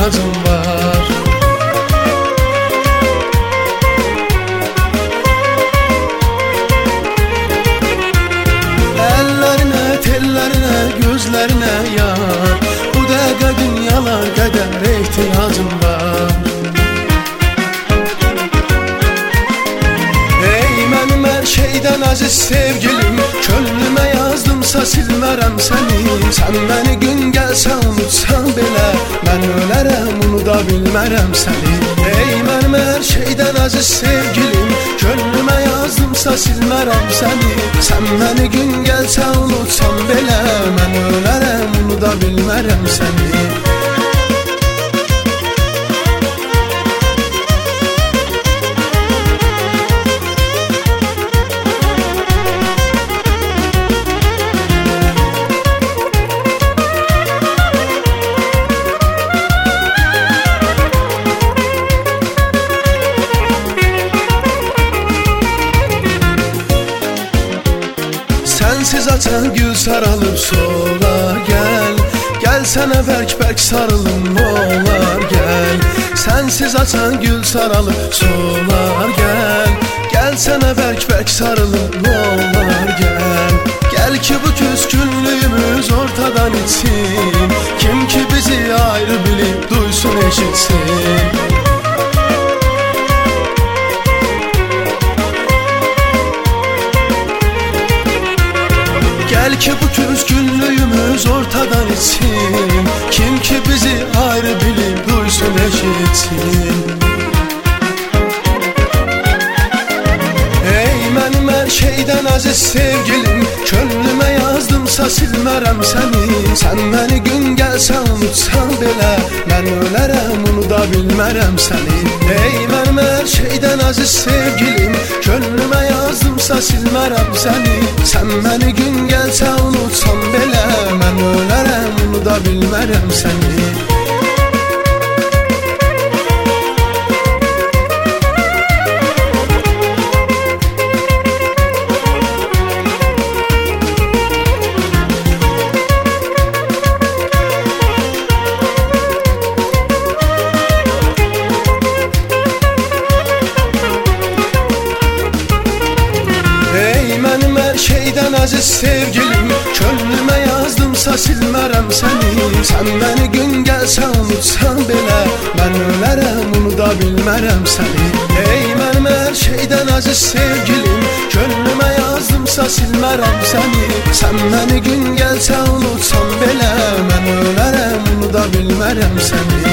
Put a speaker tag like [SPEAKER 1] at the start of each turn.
[SPEAKER 1] ehtiyacım var. Ellerine, tellerine, gözlerine yar, bu dəqiqə dünyalar qədər ehtiyacım var. Ey mənim hər şeydən əziz sevgilim, könlümə yazdımsa silmərəm səni. Sən məni gün gəlsən unutsan belə, mən ölərəm unuda bilmərəm səni. Ey mənim hər şeydən əziz sevgilim, könlümə yazdımsa silmərəm səni. Sən məni gün gəlsən unutsan belə, mən ölərəm unuda bilmərəm səni. Sensiz açan gül saralıb sola gel, gel sənə bərk-bərk sarılım olar gel. Sensiz açan gül saralıb solar gel, gel sənə bərk-bərk sarılım olar gel. Gel ki bu küskünlüğümüz ortadan içsin, kim ki bizi ayrı bilib duysun eşitsin. Gel ki bu küskünlüğümüz ortadan içsin, kim ki bizi ayrı bilib duysun eşitsin. Ey mənim hər şeydən əziz sevgilim, könlümə yazdımsa silmərəm səni. Sən məni gün gəlsən unutsan belə, mən ölərəm unuda bilmərəm səni. Ey mənim hər şeydən əziz sevgilim, könlümə yazdımsa silmərəm səni. Sən məni gün gəlsən unutsan belə, mən ölərəm unuda bilmərəm səni. Mənim hər şeydən əziz sevgilim, könlümə yazdımsa silmərəm səni. Sən məni gün gəlsən unutsan belə, mən ölərəm unuda bilmərəm səni. Ey mənim hər şeydən əziz sevgilim, könlümə yazdımsa silmərəm səni. Sən məni gün gəlsən unutsan belə, mən ölərəm unuda bilmərəm səni.